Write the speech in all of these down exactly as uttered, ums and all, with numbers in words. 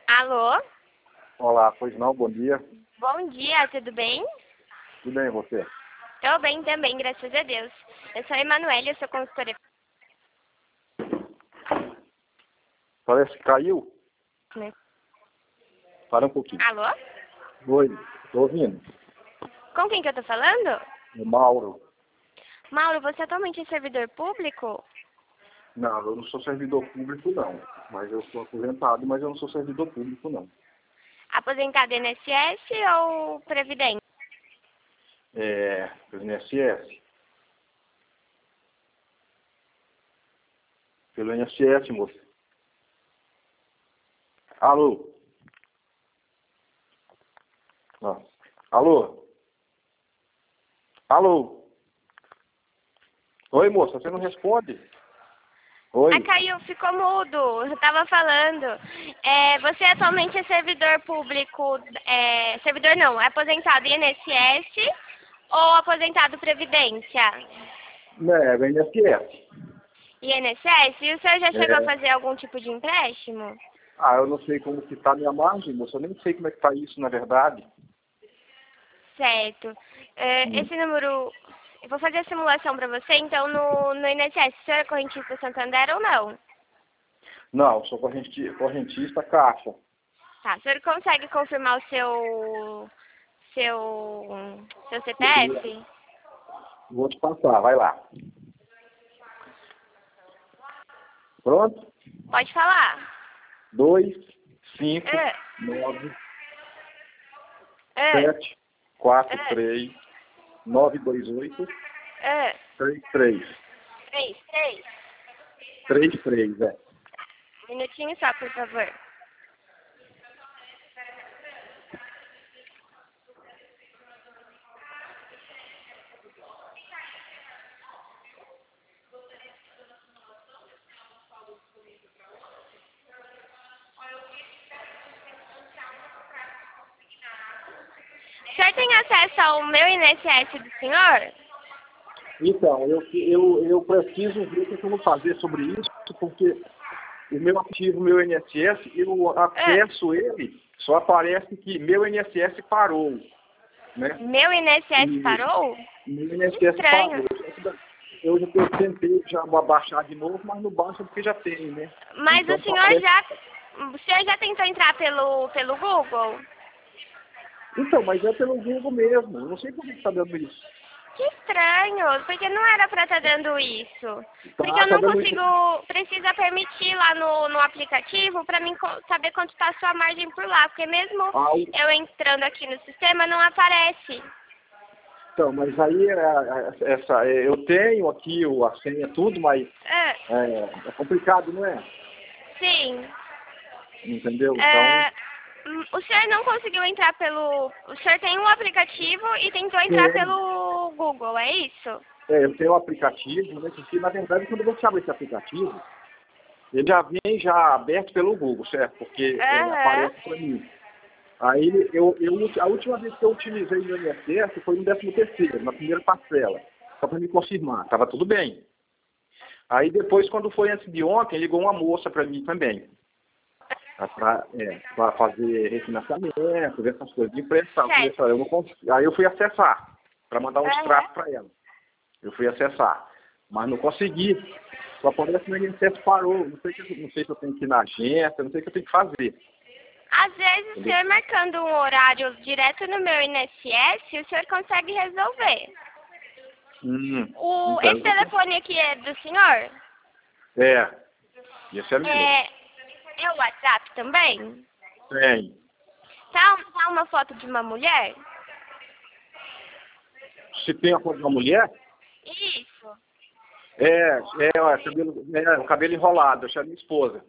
Alô? Olá, pois não, bom dia. Bom dia, tudo bem? Tudo bem, e você? Tô bem também, graças a Deus. Eu sou a Emanuele, eu sou consultora. Parece que caiu. Né? Para um pouquinho. Alô? Oi, tô ouvindo. Com quem que eu tô falando? O Mauro. Mauro, você atualmente é servidor público? Não, eu não sou servidor público, não. Mas eu sou aposentado, mas eu não sou servidor público, não. Aposentado I N S S ou Previdência? É, pelo I N S S. Pelo I N S S, moça. Alô? Ah. Alô? Alô? Oi, moça, você não responde? Oi? Ah, caiu, ficou mudo. Eu tava falando. É, você atualmente é servidor público, é, servidor não, é aposentado I N S S ou aposentado Previdência? Não, é o I N S S. I N S S? E o senhor já chegou a É. fazer algum tipo de empréstimo? Ah, eu não sei como que tá a minha margem, moça. Eu nem sei como é que tá isso, na verdade. Certo. É, Hum. esse número, eu vou fazer a simulação para você, então, no, no I N S S, o senhor é correntista Santander ou não? Não, sou correnti- correntista caixa. Tá, o senhor consegue confirmar o seu, seu, seu C P F? Vou te passar, vai lá. Pronto? Pode falar. Dois, cinco, É, nove, é, sete, quatro, é, três, nove, dois, oito, é. três, três. Três, três. Três, três, é. Um minutinho só, por favor. O senhor tem acesso ao meu I N S S do senhor? Então, eu, eu, eu preciso ver o que eu vou fazer sobre isso, porque o meu ativo, meu I N S S, eu acesso ele, só aparece que meu I N S S parou, né? Meu I N S S E parou? meu I N S S Estranho. parou. Eu já eu tentei já baixar de novo, mas não baixa porque já tem, né? Mas Então, o senhor aparece... já, o senhor já tentou entrar pelo, pelo Google? Então, mas é pelo Google mesmo. Eu não sei por que está dando isso. Que estranho, porque não era pra estar dando isso. Porque Tá, eu tá não dando isso. consigo, precisa permitir lá no, no aplicativo pra mim co- saber quanto tá a sua margem por lá. Porque mesmo Ah, o- eu entrando aqui no sistema não aparece. então, mas aí é, essa, é, eu tenho aqui o, a senha, tudo, mas Ah, é, é complicado, não é? sim. Entendeu? Então, Ah, hum, o senhor não conseguiu entrar pelo... O senhor tem um aplicativo e tentou entrar tem, pelo Google, é isso? é, eu tenho o aplicativo, né? Porque, na verdade, quando você abre esse aplicativo, ele já vem já aberto pelo Google, certo? Porque é, Aham. aparece para mim. Aí eu, eu, a última vez que eu utilizei o I N S S foi no décimo terceiro, na primeira parcela, só para me confirmar, estava tudo bem. Aí depois, quando foi antes de ontem, ligou uma moça para mim também, para é, pra fazer refinanciamento, ver essas coisas de impressão. Eu falei, Certo. "Só, eu não consigo." Aí eu fui acessar, para mandar um Aham. extrato para ela. Eu fui acessar, mas não consegui. Só parece que o I N S S parou. Não sei, que, não sei se eu tenho que ir na agência, não sei o que eu tenho que fazer. Às vezes, o senhor marcando um horário direto no meu I N S S, o senhor consegue resolver. Hum, O, então, esse telefone aqui é do senhor? é, esse é meu. É, é o WhatsApp também? Tem. Tá, tá uma foto de uma mulher? Se tem a foto de uma mulher, Isso. é, é, ó, cabelo, é o cabelo enrolado, essa é a minha esposa.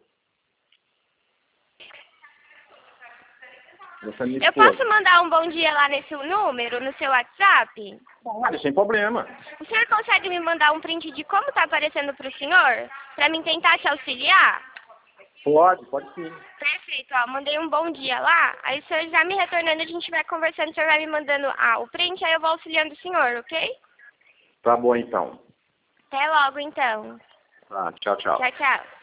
Essa é a minha Eu esposa. posso mandar um bom dia lá nesse número, no seu WhatsApp? Pode, sem problema. O senhor consegue me mandar um print de como tá aparecendo pro senhor? Pra mim tentar te auxiliar? Pode, pode sim. Perfeito, ó, mandei um bom dia lá, aí o senhor já me retornando, a gente vai conversando, o senhor vai me mandando ah, o print, aí eu vou auxiliando o senhor, ok? Tá bom então. Até logo, então. Tá, tchau, tchau. Tchau, tchau.